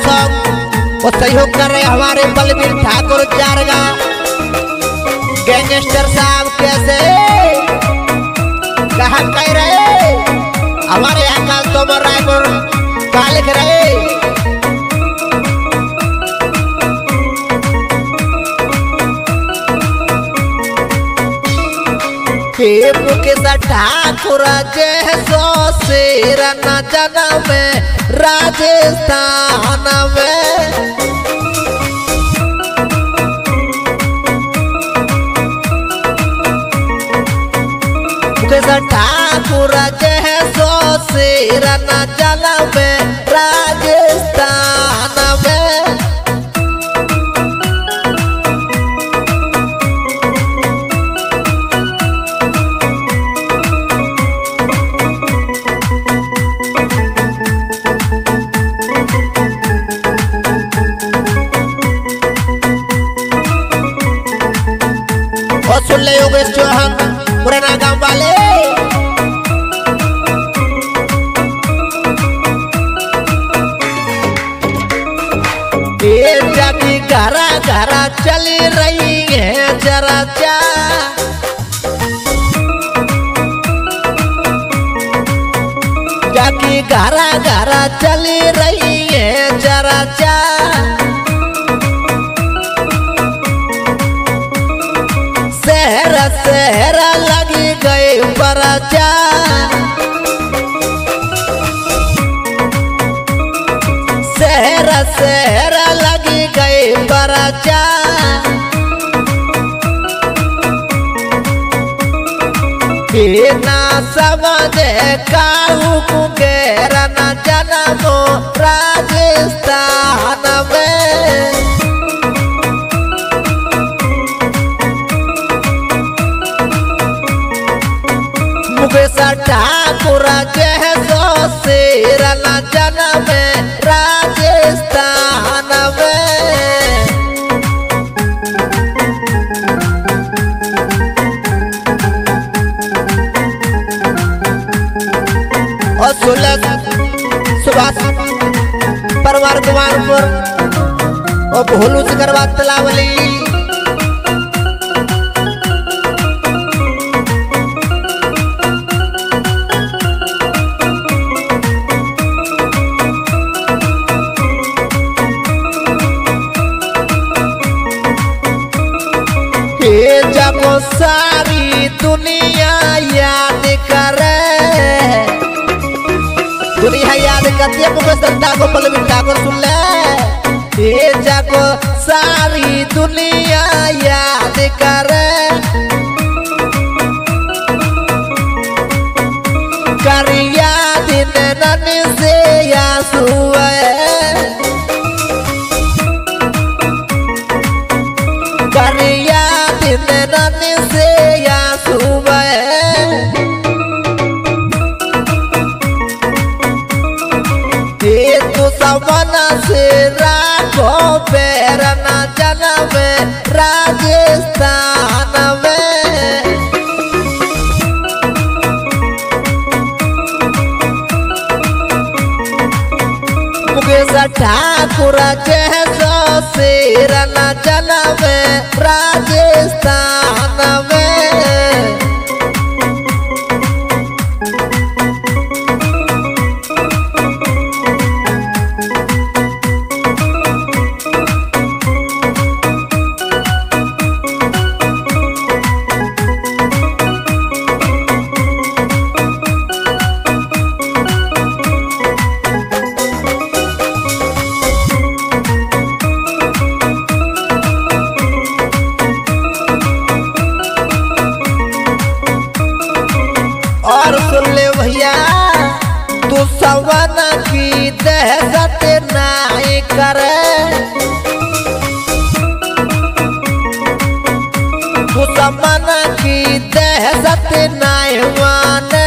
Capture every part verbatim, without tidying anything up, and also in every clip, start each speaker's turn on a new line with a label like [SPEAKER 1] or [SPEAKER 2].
[SPEAKER 1] Song और सहयोग कर रहे हमारे बलबीर ठाकुर जारगा गैंगस्टर साहब। कैसे कहा कह रहे हमारे यहाँ काल तोमर रायपुर का लिख रहे मुकेश ठाकुर जैसो शेर न जन्म में राजस्थान में। मुकेश ठाकुर जैसो शेर न जन्म में राजस्थान में। और सुन ले योगेश चौहान मुरैना गांव वाले ये जाकी घरा घरा चली रही है जरा चा। जाकी घरा घरा चली रही है जरा चा। शहर शहर लगी गई बरचा। शहर शहर लगी गई बरचा। ना समझे काहू कुकेर न जन्मो राजस्थान में। मुकेश ठाकुर जैसो शेर न जन्म में राजस्थान में। और सुलभ सुभाष परिवार कुमारपुर और भोलू से करवा तलावली जब सारी दुनिया याद करे। दुनिया याद करती है मुकेश ठाकुर बलबीर ठाकुर सुन ले। ये जब सारी दुनिया याद करे करिया दिन नन से आंसू करिया दिन नन से आंसू ये तो सवना से राखो पैर न जन्म राजस्थान में। मुकेश ठाकुर जैसो शेर न जन्म राजस्थान में। और सुन ले भैया तू सवन की दहशत नहीं करे। तू सवन की दहशत नहीं माने।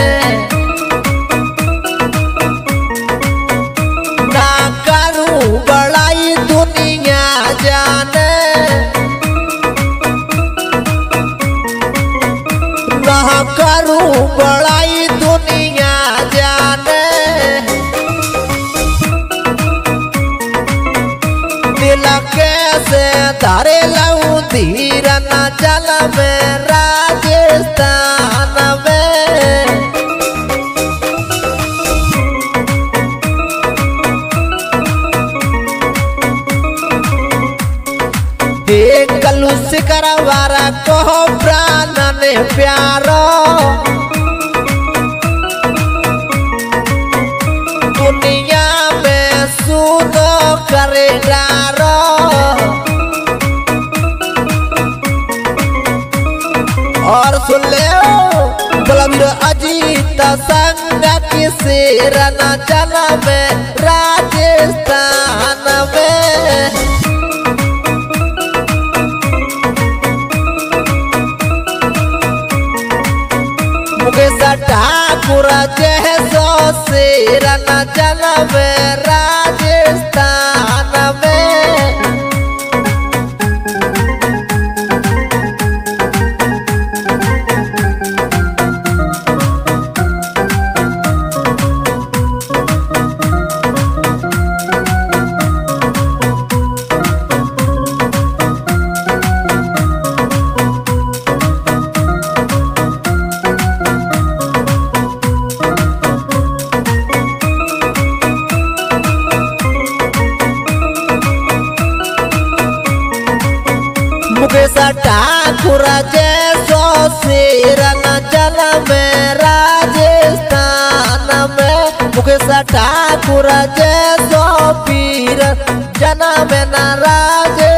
[SPEAKER 1] ना करूं बड़ाई दुनिया जाने। ना करूं बड़ाई दुनिया जाने। कैसे धारे लाऊं धीर न जल में राजस्थान में। कलू शिकर वारा कहो प्राण ने प्यारो दुनिया में सुनो करे डारो। और सुन ले बलवीर अजीत संग किसी रन जल में राजस्थान में। मुकेश ठाकुर जैसो शेर न जल में राजस्थान में। मुकेश ठाकुर जैसो शेर न जल में राजस्थान में। मुकेश ठाकुर जैसो पीर जन्म न राज